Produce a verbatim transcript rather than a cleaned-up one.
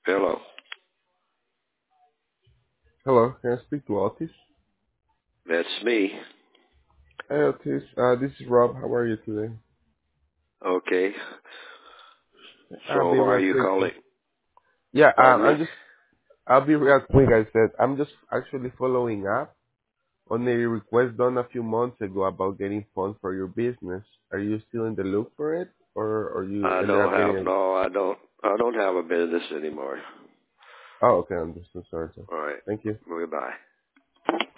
Hello. Hello, can I speak to Otis? That's me. Hey Otis, uh, this is Rob. How are you today? Okay. I'll So be why are real you quick. calling? Yeah, um, Pardon me? I'm just, I'll be real quick. I said I'm just actually following up on a request done a few months ago about getting funds for your business. Are you still in the loop for it, or are you I ended don't up getting have, a? no, I don't, I don't have a business anymore. Oh, okay. I'm just so sorry. Sir. All right. Thank you. Goodbye.